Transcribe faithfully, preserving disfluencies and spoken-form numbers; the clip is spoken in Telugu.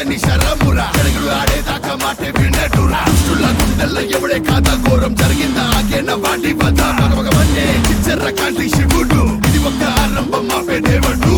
నీ శరమురా అడుగులు ఆడేదాకా మాటే విన్నట్టురా దుష్టుల గుండెల్ల ఎవడే కాదా ఘోరం జరిగిందా ఆగేన వాటి వద్ద మగమగవన్నే చిచ్చర్ర కాంతి శివుడు ఇది ఒక ఆరంభం మాపే దేవుడు